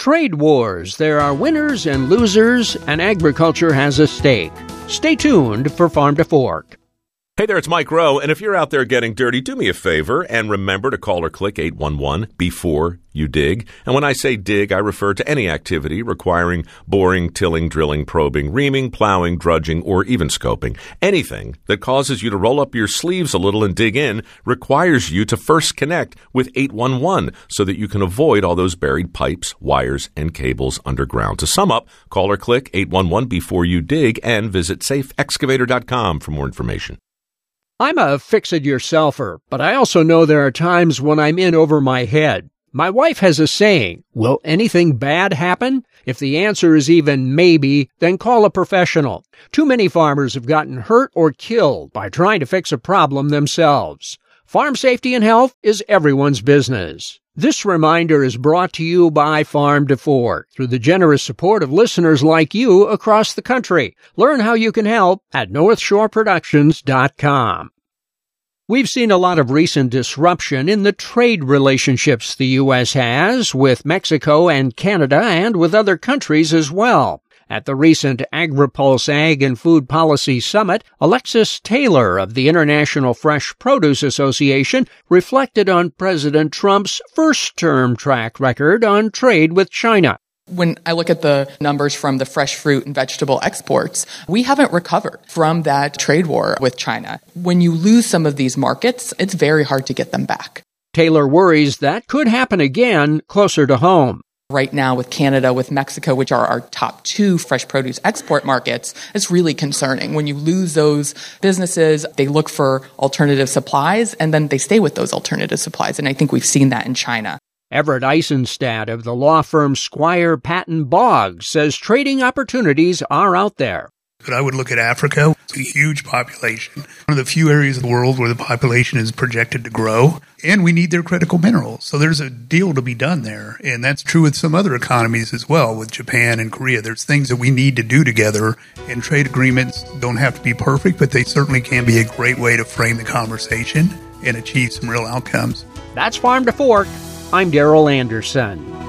Trade wars. There are winners and losers, and agriculture has a stake. Stay tuned for Farm to Fork. Hey there, it's Mike Rowe, and if you're out there getting dirty, do me a favor and remember to call or click 811 before you dig. And when I say dig, I refer to any activity requiring boring, tilling, drilling, probing, reaming, plowing, drudging, or even scoping. Anything that causes you to roll up your sleeves a little and dig in requires you to first connect with 811 so that you can avoid all those buried pipes, wires, and cables underground. To sum up, call or click 811 before you dig and visit safeexcavator.com for more information. I'm a fix-it-yourselfer, but I also know there are times when I'm in over my head. My wife has a saying, will anything bad happen? If the answer is even maybe, then call a professional. Too many farmers have gotten hurt or killed by trying to fix a problem themselves. Farm safety and health is everyone's business. This reminder is brought to you by Farm to Fork through the generous support of listeners like you across the country. Learn how you can help at NorthshoreProductions.com. We've seen a lot of recent disruption in the trade relationships the U.S. has with Mexico and Canada and with other countries as well. At the recent AgriPulse Ag and Food Policy Summit, Alexis Taylor of the International Fresh Produce Association reflected on President Trump's first-term track record on trade with China. When I look at the numbers from the fresh fruit and vegetable exports, we haven't recovered from that trade war with China. When you lose some of these markets, it's very hard to get them back. Taylor worries that could happen again closer to home. Right now with Canada, with Mexico, which are our top two fresh produce export markets, it's really concerning. When you lose those businesses, they look for alternative supplies, and then they stay with those alternative supplies. And I think we've seen that in China. Everett Eisenstadt of the law firm Squire Patton Boggs says trading opportunities are out there. But I would look at Africa. It's a huge population. One of the few areas of the world where the population is projected to grow, and we need their critical minerals. So there's a deal to be done there. And that's true with some other economies as well, with Japan and Korea. There's things that we need to do together, and trade agreements don't have to be perfect, but they certainly can be a great way to frame the conversation and achieve some real outcomes. That's Farm to Fork. I'm Darrell Anderson.